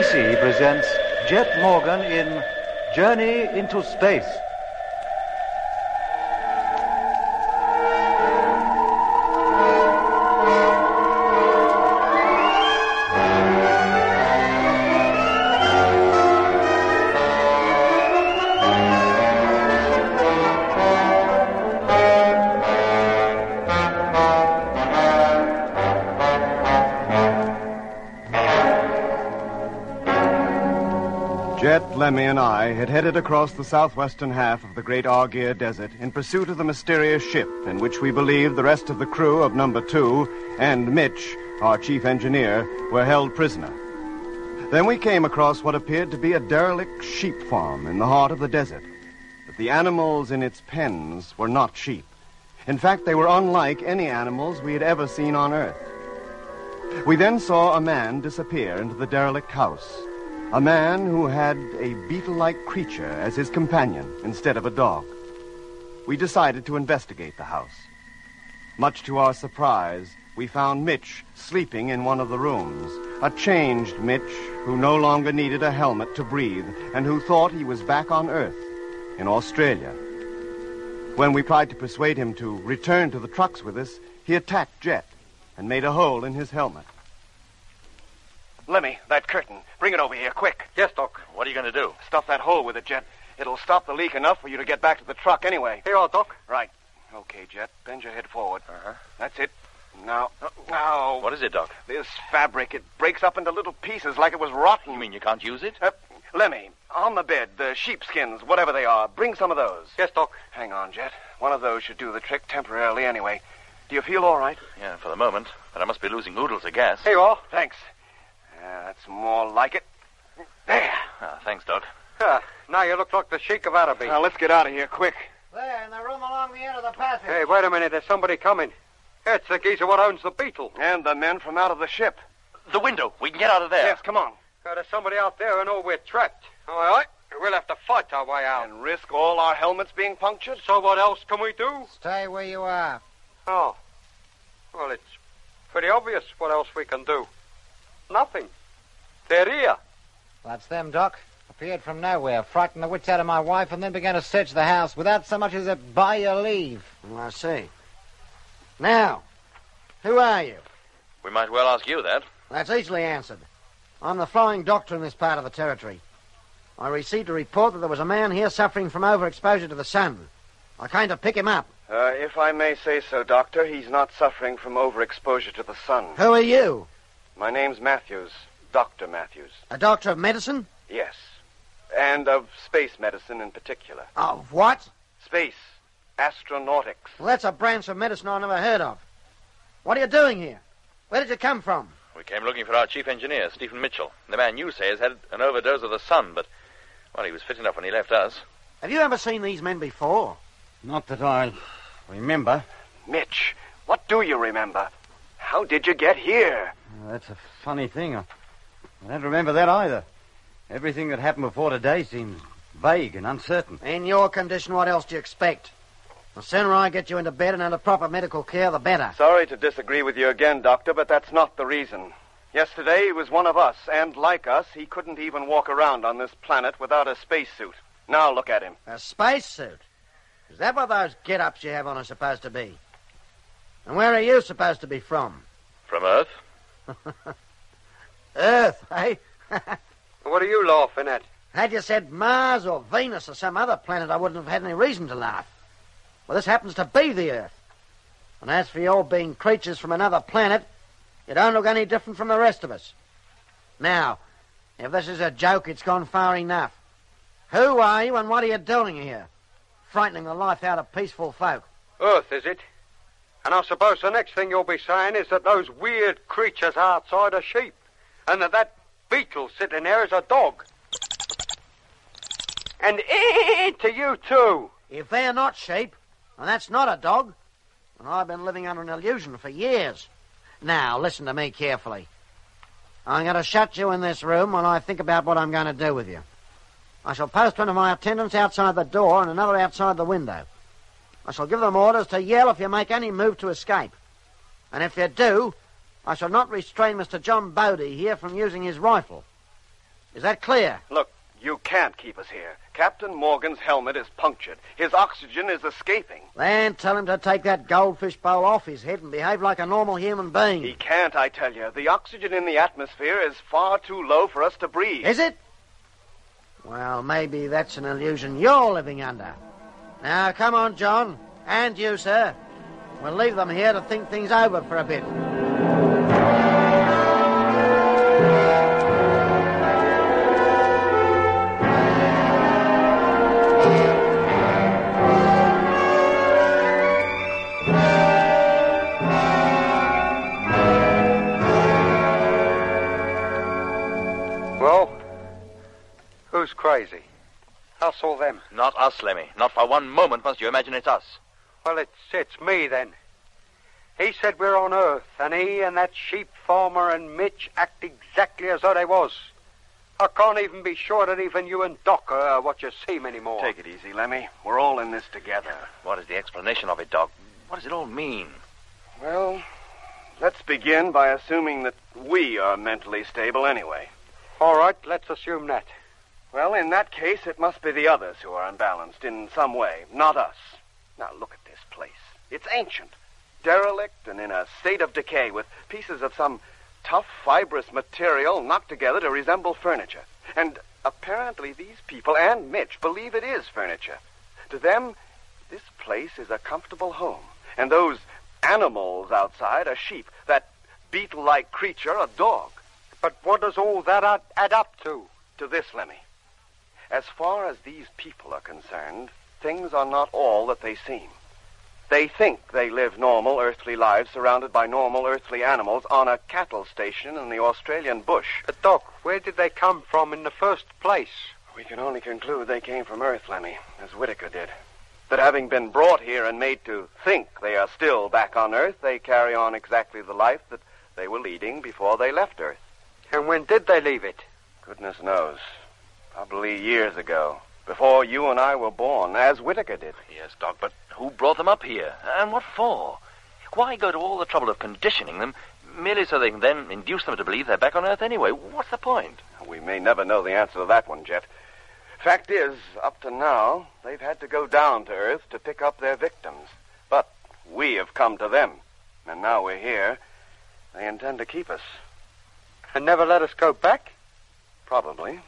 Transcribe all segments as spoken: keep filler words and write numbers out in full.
C presents Jet Morgan in Journey into Space. Jet, Lemmy, and I had headed across the southwestern half of the Great Argier Desert in pursuit of the mysterious ship in which we believed the rest of the crew of Number Two and Mitch, our chief engineer, were held prisoner. Then we came across what appeared to be a derelict sheep farm in the heart of the desert. But the animals in its pens were not sheep. In fact, they were unlike any animals we had ever seen on Earth. We then saw a man disappear into the derelict house. A man who had a beetle-like creature as his companion instead of a dog. We decided to investigate the house. Much to our surprise, we found Mitch sleeping in one of the rooms. A changed Mitch who no longer needed a helmet to breathe and who thought he was back on Earth, in Australia. When we tried to persuade him to return to the trucks with us, he attacked Jet and made a hole in his helmet. Lemmy, that curtain. Bring it over here, quick. Yes, Doc. What are you going to do? Stuff that hole with it, Jet. It'll stop the leak enough for you to get back to the truck anyway. Here you are, Doc. Right. Okay, Jet. Bend your head forward. Uh-huh. That's it. Now, now. What is it, Doc? This fabric, it breaks up into little pieces like it was rotten. You mean you can't use it? Uh, Lemmy, on the bed, the sheepskins, whatever they are, bring some of those. Yes, Doc. Hang on, Jet. One of those should do the trick temporarily anyway. Do you feel all right? Yeah, for the moment. But I must be losing oodles of gas. Here you are. Thanks. Uh, that's more like it. There. Ah, thanks, Doc. Ah, now you look like the Sheik of Araby. Now, let's get out of here, quick. There, in the room along the end of the passage. Hey, wait a minute. There's somebody coming. It's the geezer what owns the Beetle. And the men from out of the ship. The window. We can get out of there. Yes, come on. Uh, there's somebody out there and all we're trapped. All right. We'll have to fight our way out. And risk all our helmets being punctured? So what else can we do? Stay where you are. Oh. Well, it's pretty obvious what else we can do. Nothing. They're here. That's them, Doc. Appeared from nowhere, frightened the wits out of my wife, and then began to search the house without so much as a by your leave. I see. Now, who are you? We might well ask you that. That's easily answered. I'm the flying doctor in this part of the territory. I received a report that there was a man here suffering from overexposure to the sun. I came to pick him up. Uh, if I may say so, Doctor, he's not suffering from overexposure to the sun. Who are you? My name's Matthews. Doctor Matthews. A doctor of medicine? Yes. And of space medicine in particular. Of what? Space. Astronautics. Well, that's a branch of medicine I never heard of. What are you doing here? Where did you come from? We came looking for our chief engineer, Stephen Mitchell. The man you say has had an overdose of the sun, but, well, he was fit enough when he left us. Have you ever seen these men before? Not that I remember. Mitch, what do you remember? How did you get here? Well, that's a funny thing. I, I don't remember that either. Everything that happened before today seems vague and uncertain. In your condition, what else do you expect? The sooner I get you into bed and under proper medical care, the better. Sorry to disagree with you again, Doctor, but that's not the reason. Yesterday, he was one of us, and like us, he couldn't even walk around on this planet without a spacesuit. Now look at him. A spacesuit? Is that what those get-ups you have on are supposed to be? And where are you supposed to be from? From Earth? Earth, eh? What are you laughing at? Had you said Mars or Venus or some other planet, I wouldn't have had any reason to laugh. Well, this happens to be the Earth. And as for your being creatures from another planet, you don't look any different from the rest of us. Now, if this is a joke, it's gone far enough. Who are you and what are you doing here? Frightening the life out of peaceful folk. Earth, is it? And I suppose the next thing you'll be saying is that those weird creatures outside are sheep, and that that beetle sitting there is a dog. And eh to you, too. If they're not sheep, and that's not a dog, then I've been living under an illusion for years. Now, listen to me carefully. I'm going to shut you in this room while I think about what I'm going to do with you. I shall post one of my attendants outside the door and another outside the window. I shall give them orders to yell if you make any move to escape. And if you do, I shall not restrain Mister John Bodie here from using his rifle. Is that clear? Look, you can't keep us here. Captain Morgan's helmet is punctured. His oxygen is escaping. Then tell him to take that goldfish bowl off his head and behave like a normal human being. He can't, I tell you. The oxygen in the atmosphere is far too low for us to breathe. Is it? Well, maybe that's an illusion you're living under. Now, come on, John. And you, sir. We'll leave them here to think things over for a bit. Well, who's crazy? Us or them? Not us, Lemmy. Not for one moment must you imagine it's us. Well, it's, it's me, then. He said we're on Earth, and he and that sheep farmer and Mitch act exactly as though they was. I can't even be sure that even you and Doc are what you seem anymore. Take it easy, Lemmy. We're all in this together. What is the explanation of it, Doc? What does it all mean? Well, let's begin by assuming that we are mentally stable anyway. All right, let's assume that. Well, in that case, it must be the others who are unbalanced in some way, not us. Now, look at this place. It's ancient, derelict, and in a state of decay, with pieces of some tough, fibrous material knocked together to resemble furniture. And apparently these people and Mitch believe it is furniture. To them, this place is a comfortable home. And those animals outside are sheep. That beetle-like creature, a dog. But what does all that add, add up to? To this, Lemmy. As far as these people are concerned, things are not all that they seem. They think they live normal earthly lives surrounded by normal earthly animals on a cattle station in the Australian bush. But, Doc, where did they come from in the first place? We can only conclude they came from Earth, Lemmy, as Whitaker did. That having been brought here and made to think they are still back on Earth, they carry on exactly the life that they were leading before they left Earth. And when did they leave it? Goodness knows. Probably years ago. Before you and I were born, as Whitaker did. Yes, Doc, but who brought them up here? And what for? Why go to all the trouble of conditioning them merely so they can then induce them to believe they're back on Earth anyway? What's the point? We may never know the answer to that one, Jet. Fact is, up to now, they've had to go down to Earth to pick up their victims. But we have come to them. And now we're here. They intend to keep us. And never let us go back? Probably.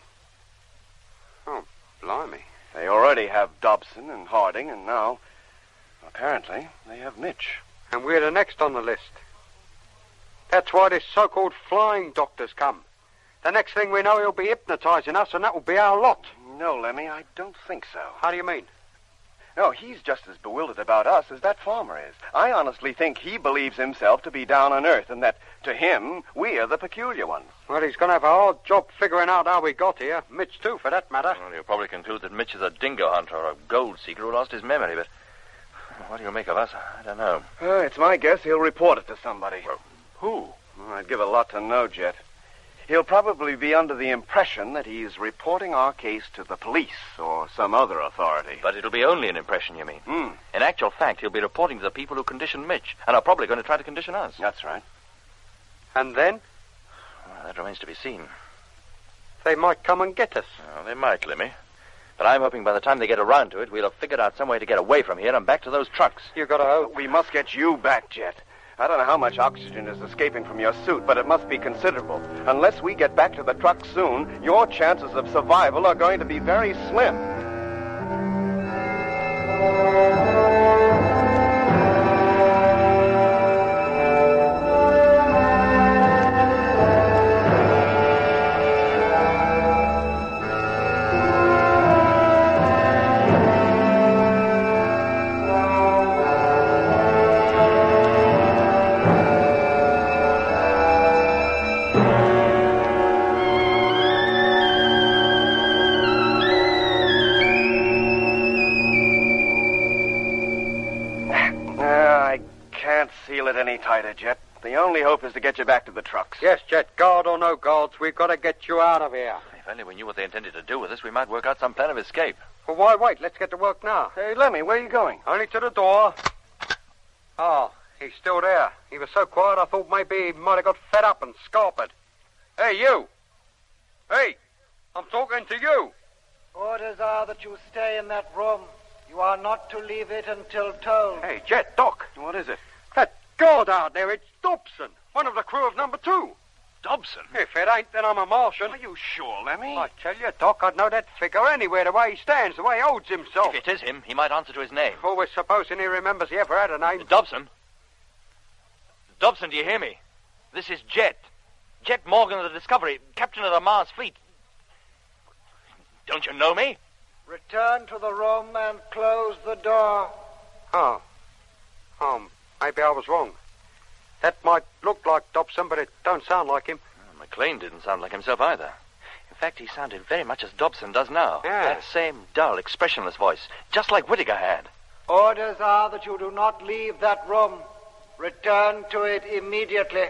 Oh, blimey. They already have Dobson and Harding, and now, apparently, they have Mitch. And we're the next on the list. That's why this so-called flying doctor's come. The next thing we know, he'll be hypnotizing us, and that will be our lot. No, Lemmy, I don't think so. How do you mean? No, he's just as bewildered about us as that farmer is. I honestly think he believes himself to be down on Earth, and that, to him, we are the peculiar ones. Well, he's going to have a hard job figuring out how we got here. Mitch, too, for that matter. Well, you'll probably conclude that Mitch is a dingo hunter or a gold seeker who lost his memory, but what do you make of us? I don't know. Uh, it's my guess he'll report it to somebody. Well, who? Well, I'd give a lot to know, Jet. He'll probably be under the impression that he's reporting our case to the police or some other authority. But it'll be only an impression, you mean? Hmm. In actual fact, he'll be reporting to the people who conditioned Mitch, and are probably going to try to condition us. That's right. And then? Well, that remains to be seen. They might come and get us. Well, they might, Lemmy. But I'm hoping by the time they get around to it, we'll have figured out some way to get away from here and back to those trucks. You gotta hope. We must get you back, Jet. I don't know how much oxygen is escaping from your suit, but it must be considerable. Unless we get back to the truck soon, your chances of survival are going to be very slim. Tighter, Jet. The only hope is to get you back to the trucks. Yes, Jet, guard or no guards, we've got to get you out of here. If only we knew what they intended to do with us, we might work out some plan of escape. Well, why wait? Let's get to work now. Hey, Lemmy, where are you going? Only to the door. Oh, he's still there. He was so quiet I thought maybe he might have got fed up and scarpered. Hey, you! Hey! I'm talking to you. Orders are that you stay in that room. You are not to leave it until told. Hey, Jet, Doc. What is it? That guard out there, it's Dobson, one of the crew of number two. Dobson? If it ain't, then I'm a Martian. Are you sure, Lemmy? I tell you, Doc, I'd know that figure anywhere, the way he stands, the way he holds himself. If it is him, he might answer to his name. Always supposing he remembers he ever had a name. Dobson? Dobson, do you hear me? This is Jet. Jet Morgan of the Discovery, captain of the Mars fleet. Don't you know me? Return to the room and close the door. Oh. Oh, maybe I was wrong. That might look like Dobson, but it don't sound like him. Well, McLean didn't sound like himself either. In fact, he sounded very much as Dobson does now. Yeah. That same dull, expressionless voice, just like Whittaker had. Orders are that you do not leave that room. Return to it immediately.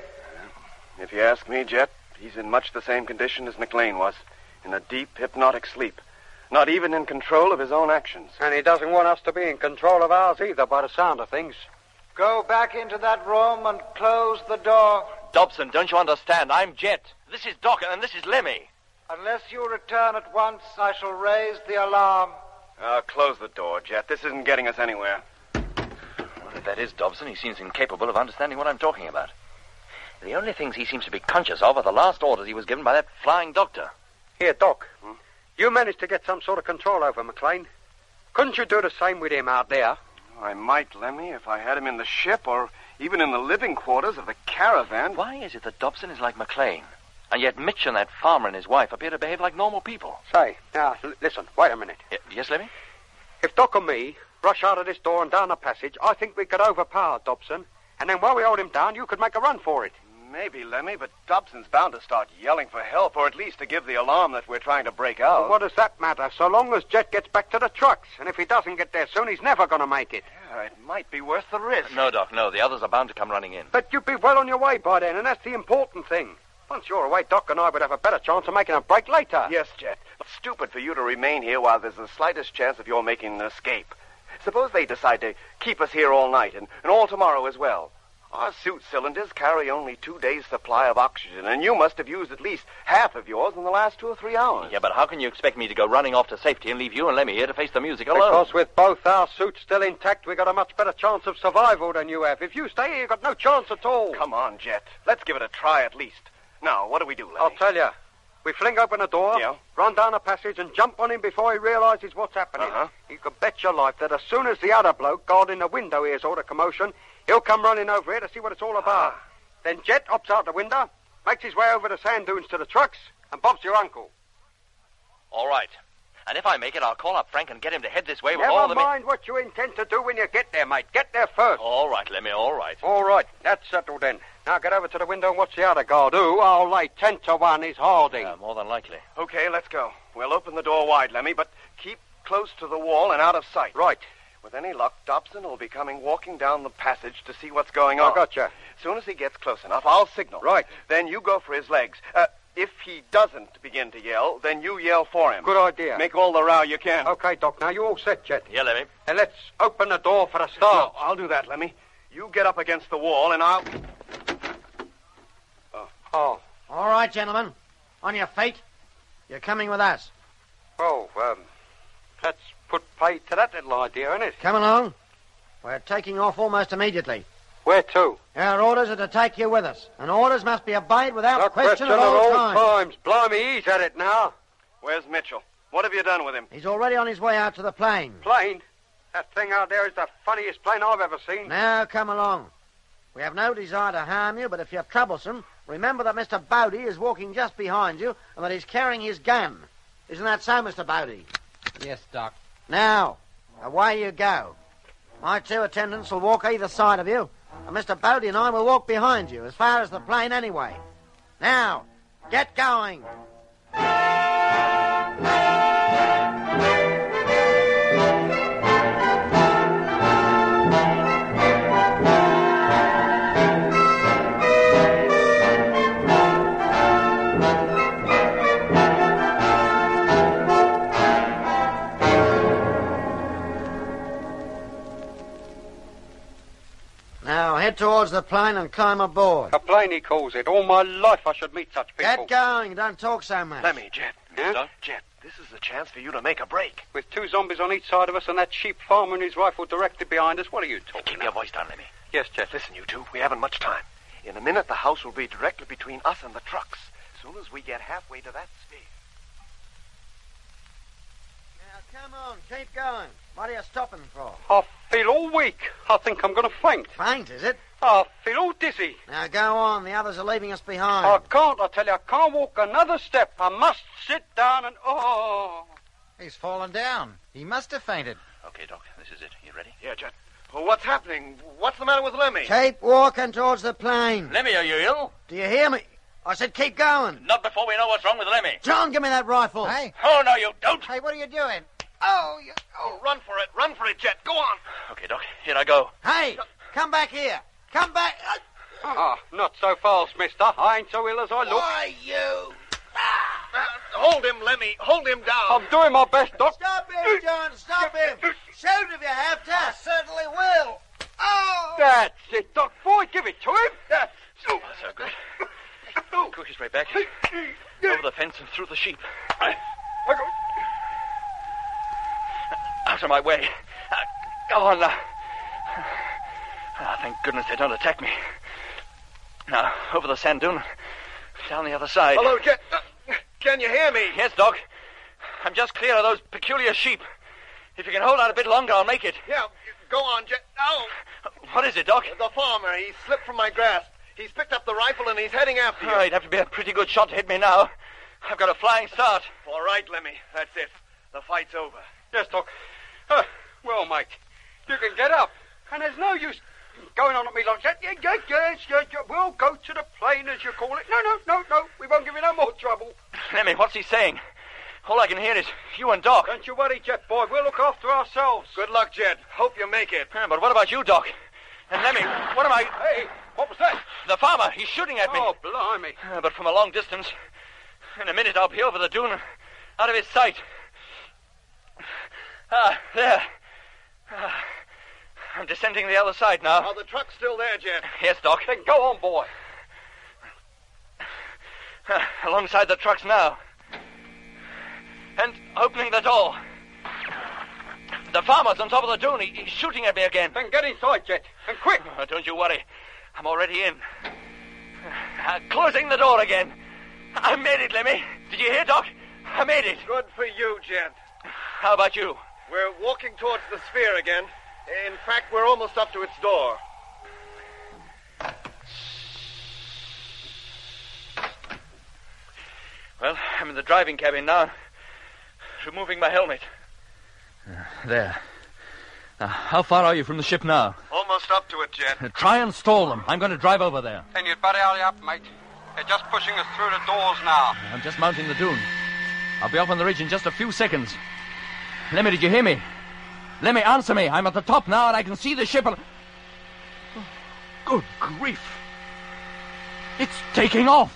If you ask me, Jet, he's in much the same condition as McLean was. In a deep, hypnotic sleep. Not even in control of his own actions. And he doesn't want us to be in control of ours either, by the sound of things. Go back into that room and close the door. Dobson, don't you understand? I'm Jet. This is Doc, and this is Lemmy. Unless you return at once, I shall raise the alarm. Uh, close the door, Jet. This isn't getting us anywhere. Well, if that is Dobson, he seems incapable of understanding what I'm talking about. The only things he seems to be conscious of are the last orders he was given by that flying doctor. Here, Doc. Hmm? You managed to get some sort of control over McLean. Couldn't you do the same with him out there? I might, Lemmy, if I had him in the ship or even in the living quarters of the caravan. Why is it that Dobson is like McLean, and yet Mitch and that farmer and his wife appear to behave like normal people? Say, now, l- listen, wait a minute. Y- yes, Lemmy? If Doc and me rush out of this door and down the passage, I think we could overpower Dobson, and then while we hold him down, you could make a run for it. Maybe, Lemmy, but Dobson's bound to start yelling for help, or at least to give the alarm that we're trying to break out. Well, what does that matter, so long as Jet gets back to the trucks? And if he doesn't get there soon, he's never going to make it. Yeah, it might be worth the risk. No, Doc, no. The others are bound to come running in. But you'd be well on your way by then, and that's the important thing. Once you're away, Doc and I would have a better chance of making a break later. Yes, Jet. It's stupid for you to remain here while there's the slightest chance of your making an escape. Suppose they decide to keep us here all night and, and all tomorrow as well. Our suit cylinders carry only two days' supply of oxygen, and you must have used at least half of yours in the last two or three hours. Yeah, but how can you expect me to go running off to safety and leave you and Lemmy here to face the music alone? Because with both our suits still intact, we got a much better chance of survival than you have. If you stay here, you've got no chance at all. Come on, Jet. Let's give it a try at least. Now, what do we do, Lemmy? I'll tell you. We fling open the door, Yeah. run down the passage, and jump on him before he realizes what's happening. Uh-huh. You can bet your life that as soon as the other bloke guarding the window hears all the commotion, he'll come running over here to see what it's all about. Ah. Then Jet hops out the window, makes his way over the sand dunes to the trucks, and Bob's your uncle. All right. And if I make it, I'll call up Frank and get him to head this way with Never all the... mi- mind what you intend to do when you get there, mate. Get there first. All right, Lemmy, all right. All right, that's settled then. Now get over to the window and watch the other guard, who, I'll lay ten to one, is Harding. Yeah, more than likely. Okay, let's go. We'll open the door wide, Lemmy, but keep close to the wall and out of sight. Right. With any luck, Dobson will be coming walking down the passage to see what's going on. I gotcha. As soon as he gets close enough, I'll signal. Right. Then you go for his legs. Uh, if he doesn't begin to yell, then you yell for him. Good idea. Make all the row you can. Okay, Doc, now you all set, Jet. Yeah, Lemmy. And let's open the door for the start. No, I'll do that, Lemmy. You get up against the wall, and I'll... Oh, All right, gentlemen. On your feet. You're coming with us. oh, um, let's put pay to that little idea, isn't it? Come along. We're taking off almost immediately. Where to? Our orders are to take you with us, and orders must be obeyed without No question, question at all all times. times. Blimey, he's at it now. Where's Mitchell? What have you done with him? He's already on his way out to the plane. Plane? That thing out there is the funniest plane I've ever seen. Now, come along. We have no desire to harm you, but if you're troublesome, remember that Mister Bodie is walking just behind you and that he's carrying his gun. Isn't that so, Mister Bodie? Yes, Doc. Now, away you go. My two attendants will walk either side of you, and Mister Bodie and I will walk behind you, as far as the plane anyway. Now, get going. Now, head towards the plane and climb aboard. A plane, he calls it. All my life I should meet such people. Get going. Don't talk so much. Lemmy, Jet. Yeah? Doc? Jet, this is the chance for you to make a break. With two zombies on each side of us and that sheep farmer and his rifle directly behind us, what are you talking Keep about? your voice down, Lemmy. Yes, Jet. Listen, you two, we haven't much time. In a minute, the house will be directly between us and the trucks. As soon as we get halfway to that sphere. Now, come on, keep going. What are you stopping for? I feel all weak. I think I'm going to faint. Faint, is it? I feel all dizzy. Now, go on. The others are leaving us behind. I can't, I tell you, I can't walk another step. I must sit down and... Oh... He's fallen down. He must have fainted. Okay, Doc, this is it. You ready? Yeah, Jet. Well, what's happening? What's the matter with Lemmy? Keep walking towards the plane. Lemmy, are you ill? Do you hear me? I said keep going. Not before we know what's wrong with Lemmy. John, give me that rifle. Hey, Oh, no, you don't. hey, what are you doing? Oh, you... oh, run for it. Run for it, Jet. Go on. Okay, Doc, here I go. Hey, come back here. Come back. Ah, not so fast, mister. I ain't so ill as I look. Why, you? Uh, hold him, Lemmy. Hold him down. I'm doing my best, Doc. Stop him, John. Stop him. Shoot if you have to. I certainly will. Oh! That's it, Doc. Boy, give it to him. That's... Oh, so good. Quickly straight back. Over the fence and through the sheep. Out of my way. Uh, go on now. Ah, thank goodness they don't attack me. Now, over the sand dune, down the other side. Hello, Jet. Uh, can you hear me? Yes, Doc. I'm just clear of those peculiar sheep. If you can hold out a bit longer, I'll make it. Yeah, go on, Jet. Oh, What is it, Doc? the farmer. He slipped from my grasp. He's picked up the rifle and he's heading after you. Oh, he'd have to be a pretty good shot to hit me now. I've got a flying start. All right, Lemmy. That's it. The fight's over. Yes, Doc. Uh, well, mate, you can get up. And there's no use going on at me like that. Yes, yes, yes, yes, yes. We'll go to the plane, as you call it. No, no, no, no. We won't give you no more trouble. Lemmy, what's he saying? All I can hear is you and Doc. Don't you worry, Jet boy. We'll look after ourselves. Good luck, Jet. Hope you make it. Yeah, but what about you, Doc? And Lemmy, what am I... Hey, what was that? The farmer, he's shooting at me. Oh, blimey. Uh, but from a long distance. In a minute, I'll be over the dune, out of his sight. Ah, there. Ah, I'm descending the other side now. Are the truck's still there, Jet? Yes, Doc. Then go on, boy. Ah, alongside the trucks now. And opening the door. The farmer's on top of the dune. He, he's shooting at me again. Then get inside, Jet. And quick. Oh, don't you worry. I'm already in. Uh, closing the door again. I made it, Lemmy. Did you hear, Doc? I made it. Good for you, Jet. How about you? We're walking towards the sphere again. In fact, we're almost up to its door. Well, I'm in the driving cabin now. Removing my helmet. Uh, there. Now, how far are you from the ship now? Almost up to it, Jet. Uh, try and stall them. I'm going to drive over there. Then you'd better hurry up, mate. They're just pushing us through the doors now. I'm just mounting the dune. I'll be up on the ridge in just a few seconds. Lemmy, did you hear me? Lemmy, answer me. I'm at the top now and I can see the ship. And... Oh, good grief. It's taking off.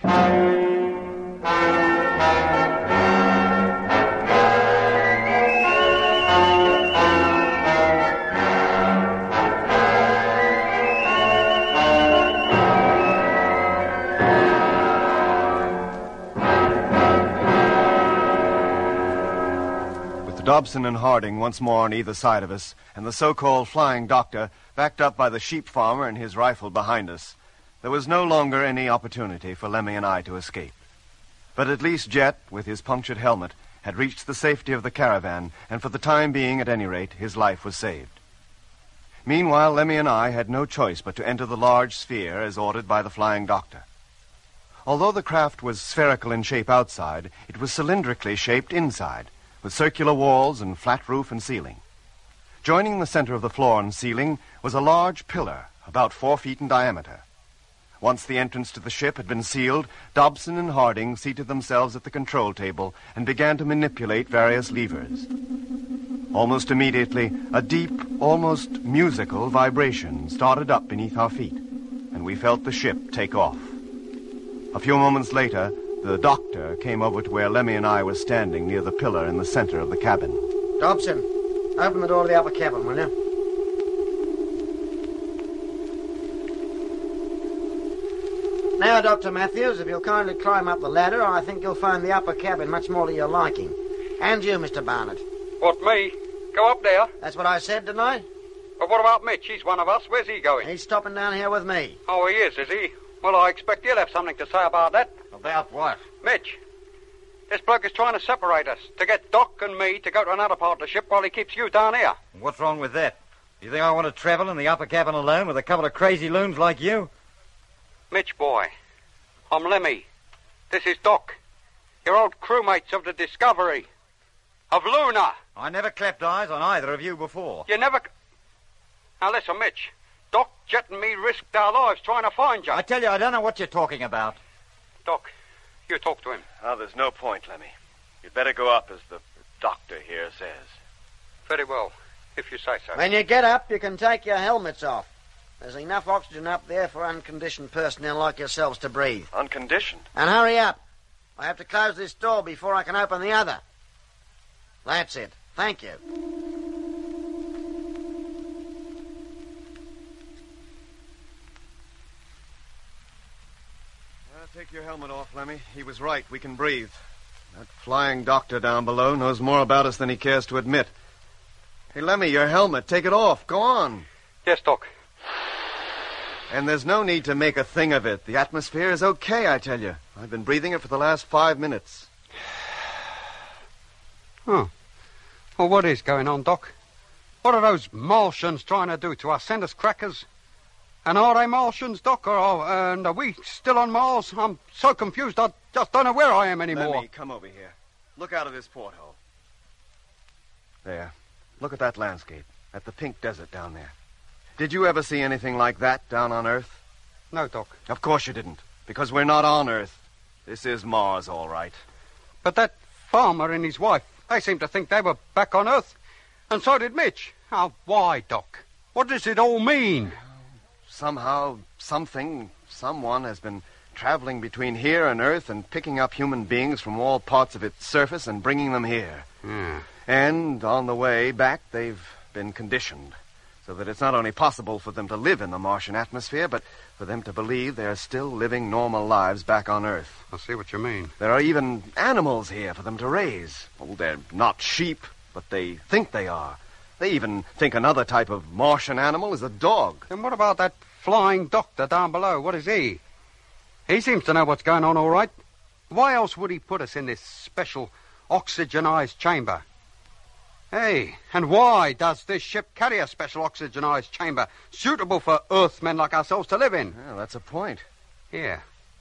Dobson and Harding once more on either side of us, and the so-called flying doctor backed up by the sheep farmer and his rifle behind us. There was no longer any opportunity for Lemmy and I to escape. But at least Jet, with his punctured helmet, had reached the safety of the caravan, and for the time being, at any rate, his life was saved. Meanwhile, Lemmy and I had no choice but to enter the large sphere as ordered by the flying doctor. Although the craft was spherical in shape outside, it was cylindrically shaped inside, with circular walls and flat roof and ceiling. Joining the center of the floor and ceiling was a large pillar, about four feet in diameter. Once the entrance to the ship had been sealed, Dobson and Harding seated themselves at the control table and began to manipulate various levers. Almost immediately, a deep, almost musical vibration started up beneath our feet, and we felt the ship take off. A few moments later, the doctor came over to where Lemmy and I were standing near the pillar in the center of the cabin. Dobson, open the door to the upper cabin, will you? Now, Doctor Matthews, if you'll kindly climb up the ladder, I think you'll find the upper cabin much more to your liking. And you, Mister Barnett. What, me? Go up there? That's what I said, didn't I? But what about Mitch? He's one of us. Where's he going? He's stopping down here with me. Oh, he is, is he? Well, I expect you'll have something to say about that. About what? Mitch, this bloke is trying to separate us, to get Doc and me to go to another part of the ship while he keeps you down here. What's wrong with that? You think I want to travel in the upper cabin alone with a couple of crazy loons like you? Mitch, boy, I'm Lemmy. This is Doc. Your old crewmates of the Discovery. Of Luna. I never clapped eyes on either of you before. You never... Now listen, Mitch. Doc, Jet and me risked our lives trying to find you. I tell you, I don't know what you're talking about. Doc, you talk to him. Oh, there's no point, Lemmy. You'd better go up as the doctor here says. Very well, if you say so. When you get up, you can take your helmets off. There's enough oxygen up there for unconditioned personnel like yourselves to breathe. Unconditioned? And hurry up. I have to close this door before I can open the other. That's it. Thank you. Uh, take your helmet off, Lemmy. He was right. We can breathe. That flying doctor down below knows more about us than he cares to admit. Hey, Lemmy, your helmet. Take it off. Go on. Yes, Doc. And there's no need to make a thing of it. The atmosphere is okay, I tell you. I've been breathing it for the last five minutes. Huh. Well, what is going on, Doc? What are those Martians trying to do to us? Send us crackers? And are they Martians, Doc? Or, or, and are we still on Mars? I'm so confused, I just don't know where I am anymore. Lemmy, come over here. Look out of this porthole. There. Look at that landscape. At the pink desert down there. Did you ever see anything like that down on Earth? No, Doc. Of course you didn't. Because we're not on Earth. This is Mars, all right. But that farmer and his wife, they seem to think they were back on Earth. And so did Mitch. Now, why, Doc? What does it all mean? Somehow, something, someone has been traveling between here and Earth and picking up human beings from all parts of its surface and bringing them here. Hmm. And on the way back, they've been conditioned. So that it's not only possible for them to live in the Martian atmosphere, but for them to believe they're still living normal lives back on Earth. I see what you mean. There are even animals here for them to raise. Oh, they're not sheep, but they think they are. They even think another type of Martian animal is a dog. And what about that flying doctor down below? What is he? He seems to know what's going on all right. Why else would he put us in this special oxygenized chamber? Hey, and why does this ship carry a special oxygenized chamber suitable for Earthmen like ourselves to live in? Well, that's a point. Here.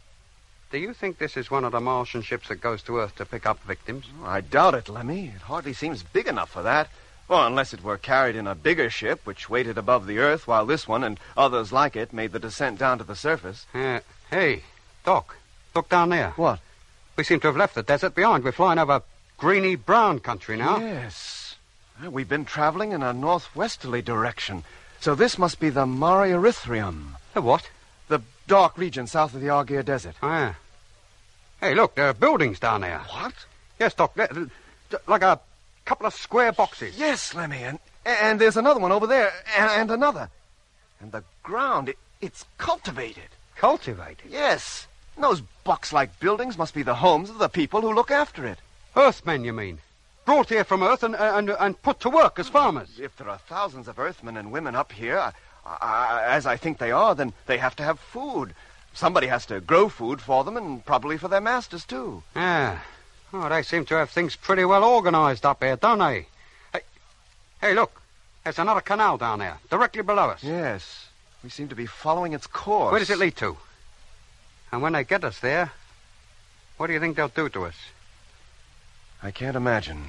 Do you think this is one of the Martian ships that goes to Earth to pick up victims? Oh, I doubt it, Lemmy. It hardly seems big enough for that. Well, unless it were carried in a bigger ship, which waited above the Earth while this one and others like it made the descent down to the surface. Uh, hey, Doc, look down there. What? We seem to have left the desert behind. We're flying over greeny brown country now. Yes. Well, we've been traveling in a northwesterly direction. So this must be the Mare Erythraeum. The what? The dark region south of the Argyre Desert. Oh, yeah. Hey, look, there are buildings down there. What? Yes, Doc, they're- they're like a couple of square boxes. Yes, Lemmy, and, and there's another one over there, and, and another. And the ground, it, it's cultivated. Cultivated? Yes. And those box-like buildings must be the homes of the people who look after it. Earthmen, you mean? Brought here from Earth and, and, and put to work as farmers. If there are thousands of Earthmen and women up here, I, I, as I think they are, then they have to have food. Somebody has to grow food for them, and probably for their masters, too. Yeah. Oh, they seem to have things pretty well organized up here, don't they? Hey, hey, look. There's another canal down there, directly below us. Yes. We seem to be following its course. Where does it lead to? And when they get us there, what do you think they'll do to us? I can't imagine.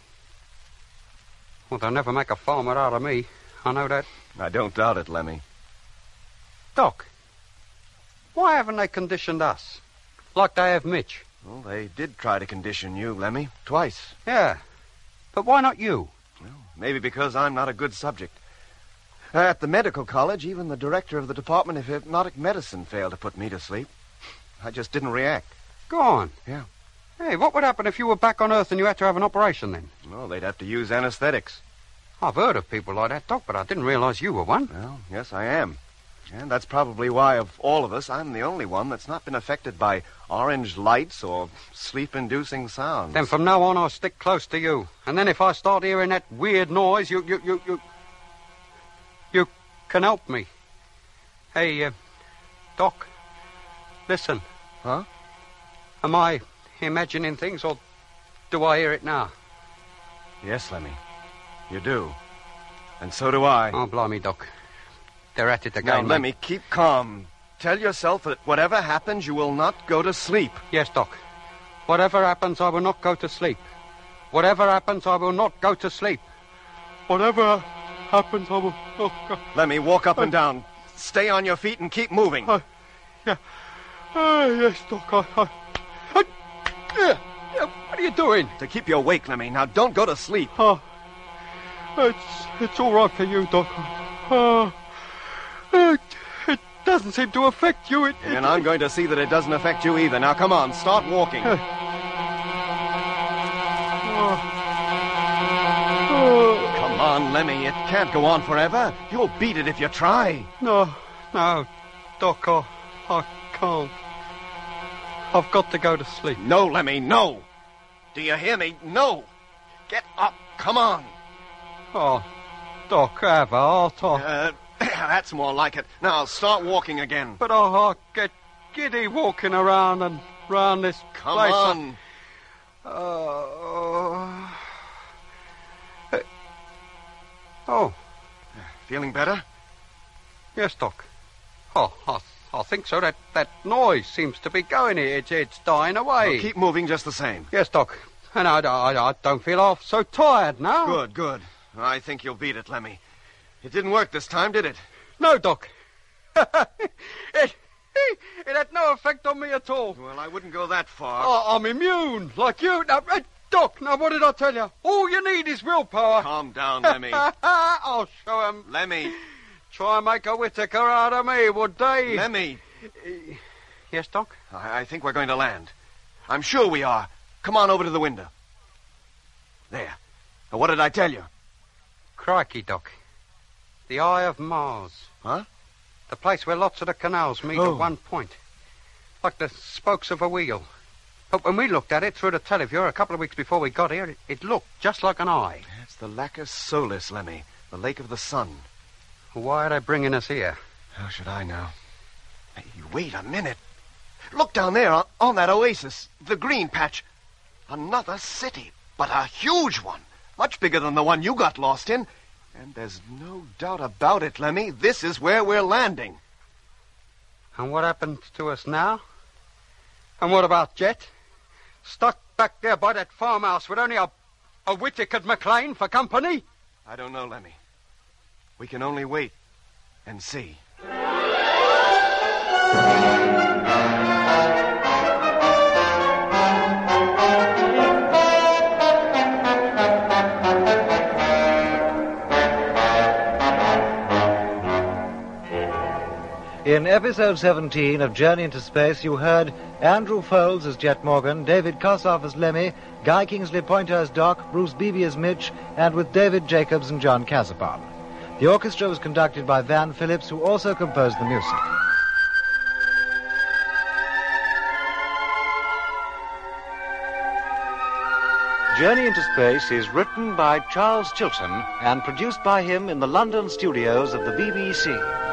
Well, they'll never make a farmer out of me. I know that. I don't doubt it, Lemmy. Doc, why haven't they conditioned us? Like they have Mitch. Well, they did try to condition you, Lemmy, twice. Yeah. But why not you? Well, maybe because I'm not a good subject. At the medical college, even the director of the Department of Hypnotic Medicine failed to put me to sleep. I just didn't react. Go on. Yeah. Hey, what would happen if you were back on Earth and you had to have an operation then? Well, they'd have to use anesthetics. I've heard of people like that, Doc, but I didn't realize you were one. Well, yes, I am. And that's probably why, of all of us, I'm the only one that's not been affected by orange lights or sleep-inducing sounds. Then from now on, I'll stick close to you. And then if I start hearing that weird noise, you, you, you, you, you can help me. Hey, uh, Doc, listen. Huh? Am I imagining things, or do I hear it now? Yes, Lemmy. You do. And so do I. Oh, blimey, Doc. They're at it again. Now, mate. Lemmy, keep calm. Tell yourself that whatever happens, you will not go to sleep. Yes, Doc. Whatever happens, I will not go to sleep. Whatever happens, I will not go to sleep. Whatever happens, I will not go... Lemmy, walk up and down. Stay on your feet and keep moving. Uh, yeah. Uh, yes, Doc. I... I, I yeah, yeah, what are you doing? To keep you awake, Lemmy. Now, don't go to sleep. Oh, it's, it's all right for you, Doc. Uh, it, it doesn't seem to affect you. It, it, and I'm going to see that it doesn't affect you either. Now, come on, start walking. Uh, uh, come on, Lemmy. It can't go on forever. You'll beat it if you try. No, no, Doc, I, I can't. I've got to go to sleep. No, Lemmy, no. Do you hear me? No. Get up. Come on. Oh, Doc, have a heart. Uh, that's more like it. Now, start walking again. But I, I get giddy walking around and round this Come place. on. Uh, uh, oh. Feeling better? Yes, Doc. Oh, I, I think so. That, that noise seems to be going here. It's, it's dying away. Well, keep moving just the same. Yes, Doc. And I, I, I don't feel half so tired now. Good, good. I think you'll beat it, Lemmy. It didn't work this time, did it? No, Doc. it, it, it had no effect on me at all. Well, I wouldn't go that far. Oh, I'm immune, like you. Now, uh, Doc, now what did I tell you? All you need is willpower. Calm down, Lemmy. I'll show 'em. Lemmy. Try and make a Whittaker out of me, would they? Lemmy. Uh, yes, Doc? I, I think we're going to land. I'm sure we are. Come on over to the window. There. Now, what did I tell you? Crikey, Doc. The Eye of Mars. Huh? The place where lots of the canals meet Oh. at one point. Like the spokes of a wheel. But when we looked at it through the televiewer a couple of weeks before we got here, it, it looked just like an eye. It's the Lacus Solis, Lemmy. The Lake of the Sun. Why are they bringing us here? How should I know? Hey, wait a minute. Look down there on, on that oasis. The green patch. Another city, but a huge one. Much bigger than the one you got lost in. And there's no doubt about it, Lemmy. This is where we're landing. And what happens to us now? And what about Jet? Stuck back there by that farmhouse with only a, a Whittaker McLean for company? I don't know, Lemmy. We can only wait and see. In episode seventeen of Journey into Space, you heard Andrew Foles as Jet Morgan, David Kossoff as Lemmy, Guy Kingsley Pointer as Doc, Bruce Beebe as Mitch, and with David Jacobs and John Casapon. The orchestra was conducted by Van Phillips, who also composed the music. Journey into Space is written by Charles Chilton and produced by him in the London studios of the B B C.